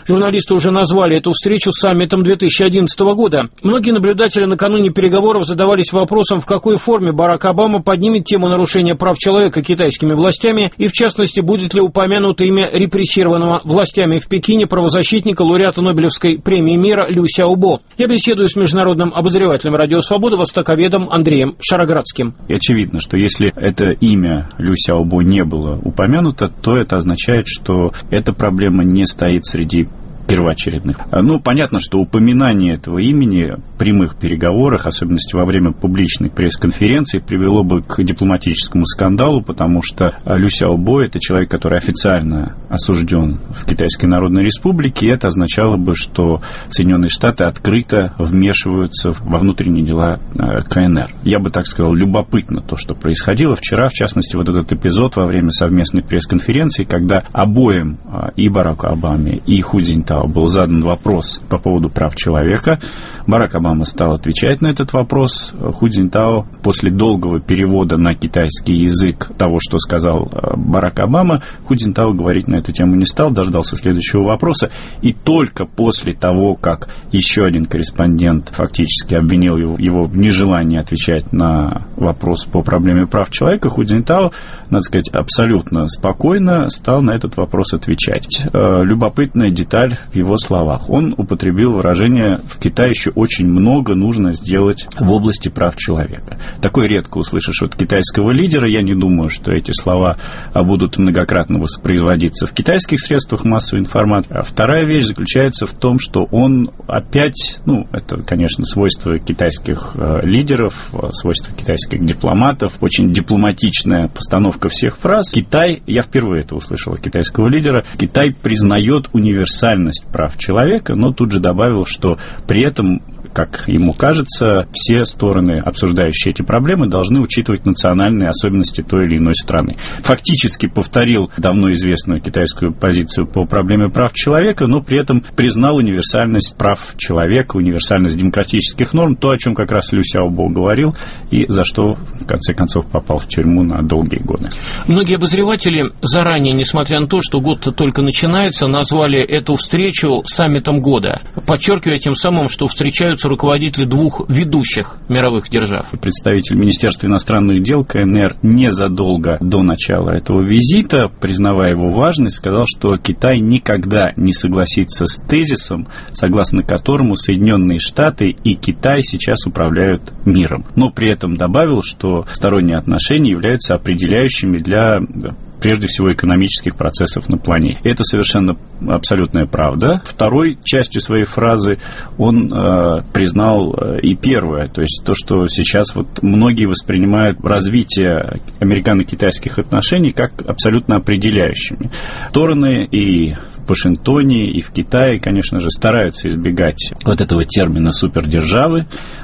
Журналисты уже назвали эту встречу саммитом 2011 года. Многие наблюдатели накануне переговоров задавались вопросом, в какой форме Барак Обама поднимет тему нарушения прав человека китайскими властями и, в частности, будет ли упомянуто имя репрессированного властями в Пекине правозащитника, лауреата Нобелевской премии мира Лю Сяобо. Я беседую с международным обозревателем «Радио Свобода», востоковедом Андреем Шароградским. И очевидно, что если это имя Лю Сяобо не было упомянуто, то это означает, что эта проблема не стоит среди первоочередных. Ну, понятно, что упоминание этого имени в прямых переговорах, в особенности во время публичной пресс-конференции, привело бы к дипломатическому скандалу, потому что Лю Сяобо – это человек, который официально осужден в Китайской Народной Республике, и это означало бы, что Соединенные Штаты открыто вмешиваются во внутренние дела КНР. Я бы так сказал, любопытно то, что происходило вчера, в частности, вот этот эпизод во время совместной пресс-конференции, когда обоим, и Бараку Обаме, и Ху Цзиньтао, был задан вопрос по поводу прав человека. Барак Обама стал отвечать на этот вопрос. Ху Цзиньтао после долгого перевода на китайский язык того, что сказал Барак Обама, Ху Цзиньтао говорить на эту тему не стал, дождался следующего вопроса. И только после того, как еще один корреспондент фактически обвинил его в нежелании отвечать на вопрос по проблеме прав человека, Ху Цзиньтао, надо сказать, абсолютно спокойно стал на этот вопрос отвечать. Любопытная деталь в его словах. Он употребил выражение: в Китае еще очень много нужно сделать в области прав человека. Такое редко услышишь от китайского лидера. Я не думаю, что эти слова будут многократно воспроизводиться в китайских средствах массовой информации. А вторая вещь заключается в том, что он опять, это, конечно, свойство китайских лидеров, свойство китайских дипломатов, очень дипломатичная постановка всех фраз. Китай, я впервые это услышал от китайского лидера, Китай признает универсальность прав человека, но тут же добавил, что при этом, как ему кажется, все стороны, обсуждающие эти проблемы, должны учитывать национальные особенности той или иной страны. Фактически повторил давно известную китайскую позицию по проблеме прав человека, но при этом признал универсальность прав человека, универсальность демократических норм, то, о чем как раз Лю Сяобо говорил, и за что, в конце концов, попал в тюрьму на долгие годы. Многие обозреватели заранее, несмотря на то, что год только начинается, назвали эту встречу саммитом года, подчеркивая тем самым, что встречаются руководители двух ведущих мировых держав. Представитель Министерства иностранных дел КНР незадолго до начала этого визита, признавая его важность, сказал, что Китай никогда не согласится с тезисом, согласно которому Соединенные Штаты и Китай сейчас управляют миром. Но при этом добавил, что сторонние отношения являются определяющими для, прежде всего, экономических процессов на планете. Это совершенно абсолютная правда. Второй частью своей фразы он признал и первое, то есть то, что сейчас вот многие воспринимают развитие американо-китайских отношений как абсолютно определяющими. Стороны и в Вашингтоне, и в Китае, конечно же, стараются избегать вот этого термина супердержавы,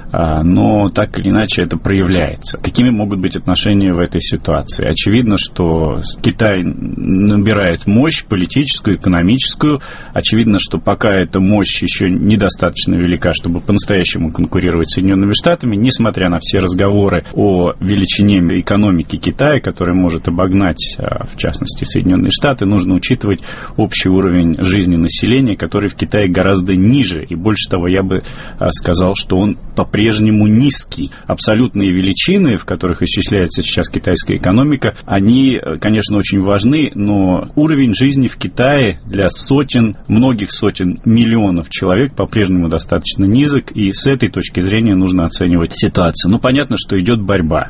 но так или иначе это проявляется. Какими могут быть отношения в этой ситуации? Очевидно, что Китай набирает мощь политическую, экономическую. Очевидно, что пока эта мощь еще недостаточно велика, чтобы по-настоящему конкурировать с Соединенными Штатами, несмотря на все разговоры о величине экономики Китая, которая может обогнать, в частности, Соединенные Штаты, нужно учитывать общий уровень жизни населения, который в Китае гораздо ниже. И больше того, я бы сказал, что он по-прежнему низкий. Абсолютные величины, в которых исчисляется сейчас китайская экономика, они, конечно, очень важны, но уровень жизни в Китае для многих сотен миллионов человек по-прежнему достаточно низок, и с этой точки зрения нужно оценивать ситуацию. Понятно, что идет борьба.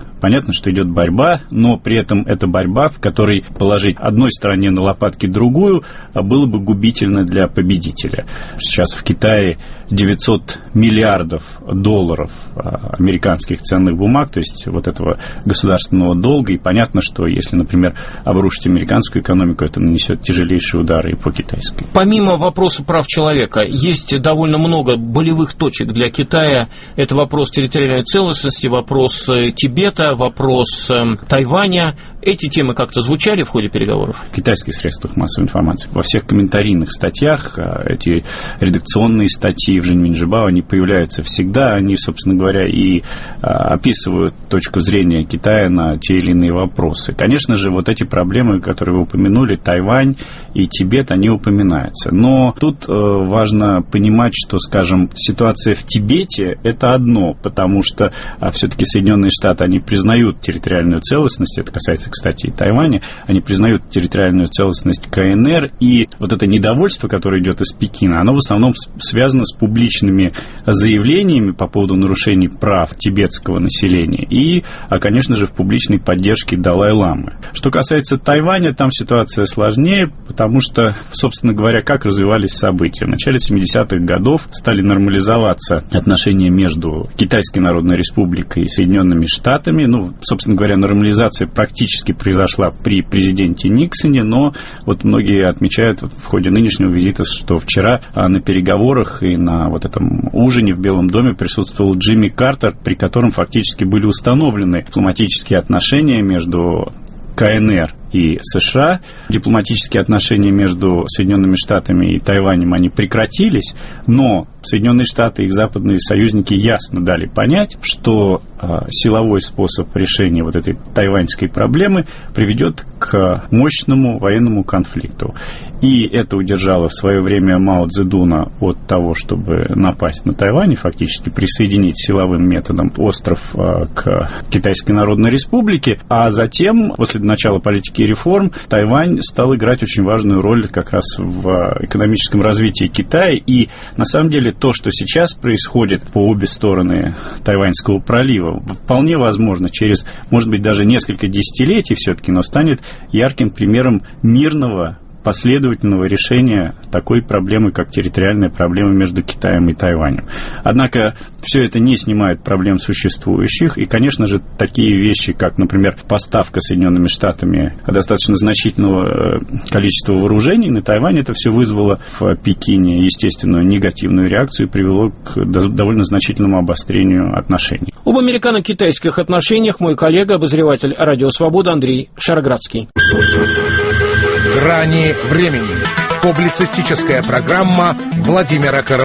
Но при этом это борьба, в которой положить одной стороне на лопатки другую было бы губительно для победителя. Сейчас в Китае 900 миллиардов долларов американских ценных бумаг, то есть вот этого государственного долга, и понятно, что если, например, обрушить американскую экономику, это нанесет тяжелейшие удары и по китайской. Помимо вопроса прав человека, есть довольно много болевых точек для Китая. Это вопрос территориальной целостности, вопрос Тибета, вопрос Тайваня. Эти темы как-то звучали в ходе переговоров? В китайских средствах массовой информации, во всех комментарийных статьях, эти редакционные статьи Юджин Минжибао, они появляются всегда, они, собственно говоря, и описывают точку зрения Китая на те или иные вопросы. Конечно же, вот эти проблемы, которые вы упомянули, Тайвань и Тибет, они упоминаются. Но тут важно понимать, что, скажем, ситуация в Тибете – это одно, потому что все-таки Соединенные Штаты, они признают территориальную целостность, это касается, кстати, и Тайваня, они признают территориальную целостность КНР, и вот это недовольство, которое идет из Пекина, оно в основном связано с публичными заявлениями по поводу нарушений прав тибетского населения и, конечно же, в публичной поддержке Далай-ламы. Что касается Тайваня, там ситуация сложнее, потому что, собственно говоря, как развивались события. В начале 70-х годов стали нормализоваться отношения между Китайской Народной Республикой и Соединенными Штатами. Собственно говоря, нормализация практически произошла при президенте Никсоне, но вот многие отмечают в ходе нынешнего визита, что вчера на переговорах и на вот этом ужине в Белом доме присутствовал Джимми Картер, при котором фактически были установлены дипломатические отношения между КНР и США. Дипломатические отношения между Соединенными Штатами и Тайванем, они прекратились, но Соединенные Штаты и их западные союзники ясно дали понять, что силовой способ решения вот этой тайваньской проблемы приведет к мощному военному конфликту. И это удержало в свое время Мао Цзэдуна от того, чтобы напасть на Тайвань и фактически присоединить силовым методом остров к Китайской Народной Республике. А затем, после начала политики реформ, Тайвань стал играть очень важную роль как раз в экономическом развитии Китая. И на самом деле то, что сейчас происходит по обе стороны Тайваньского пролива, вполне возможно, через, может быть, даже несколько десятилетий все-таки, но станет ярким примером мирного, последовательного решения такой проблемы, как территориальная проблема между Китаем и Тайванем. Однако все это не снимает проблем существующих, и, конечно же, такие вещи, как, например, поставка Соединенными Штатами достаточно значительного количества вооружений на Тайвань, это все вызвало в Пекине естественную негативную реакцию и привело к довольно значительному обострению отношений. Об американо-китайских отношениях мой коллега, обозреватель «Радио Свобода» Андрей Шароградский. «Грани времени». Публицистическая программа Владимира Коробкова.